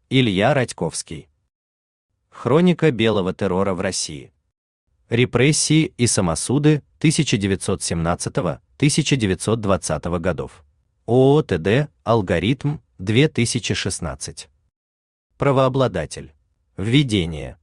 Илья Радьковский. Хроника белого террора в России. Репрессии и самосуды 1917-1920 годов. ООО «ТД. Алгоритм. 2016». Правообладатель. Введение.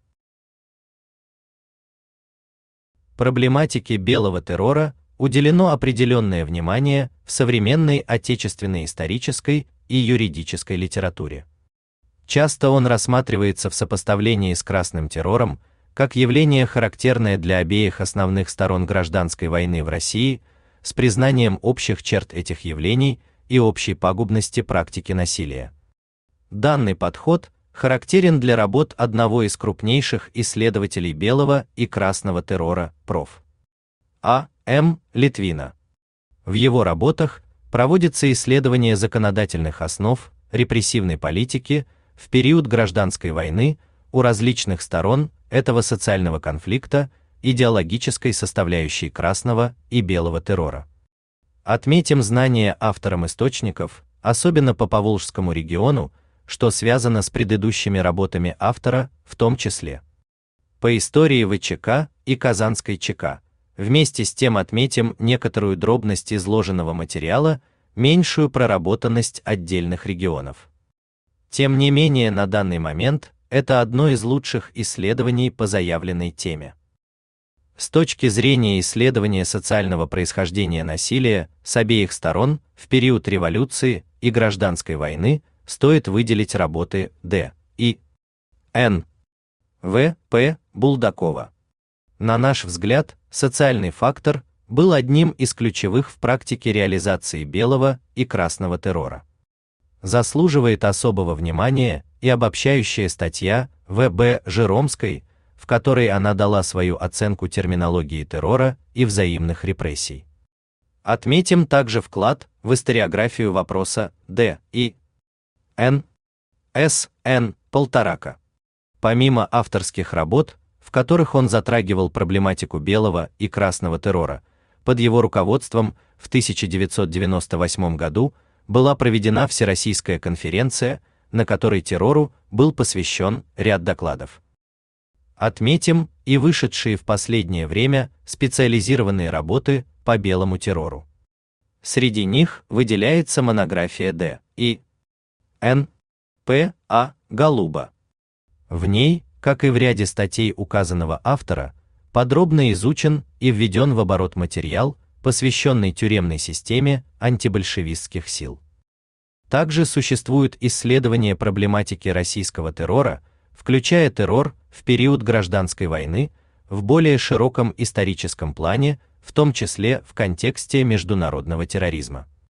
Проблематике белого террора уделено определенное внимание в современной отечественной исторической и юридической литературе. Часто он рассматривается в сопоставлении с красным террором как явление, характерное для обеих основных сторон гражданской войны в России, с признанием общих черт этих явлений и общей пагубности практики насилия. Данный подход характерен для работ одного из крупнейших исследователей белого и красного террора, проф. А. М. Литвина. В его работах проводится исследование законодательных основ репрессивной политики в период гражданской войны у различных сторон этого социального конфликта, идеологической составляющей красного и белого террора. Отметим знание автором источников, особенно по Поволжскому региону, что связано с предыдущими работами автора, в том числе по истории ВЧК и Казанской ЧК. Вместе с тем отметим некоторую дробность изложенного материала, меньшую проработанность отдельных регионов. Тем не менее, на данный момент это одно из лучших исследований по заявленной теме. С точки зрения исследования социального происхождения насилия с обеих сторон в период революции и гражданской войны стоит выделить работы Д. и Н. В. П. Булдакова. На наш взгляд, социальный фактор был одним из ключевых в практике реализации белого и красного террора. Заслуживает особого внимания и обобщающая статья В. Б. Жиромской, в которой она дала свою оценку терминологии террора и взаимных репрессий. Отметим также вклад в историографию вопроса Д. и Н. С. Н. Полторака. Помимо авторских работ, в которых он затрагивал проблематику белого и красного террора, под его руководством в 1998 году была проведена Всероссийская конференция, на которой террору был посвящен ряд докладов. Отметим и вышедшие в последнее время специализированные работы по белому террору. Среди них выделяется монография Д. и Н. П. А. Голуба. В ней, как и в ряде статей указанного автора, подробно изучен и введен в оборот материал, посвященный тюремной системе антибольшевистских сил. Также существуют исследования проблематики российского террора, включая террор в период гражданской войны, в более широком историческом плане, в том числе в контексте международного терроризма.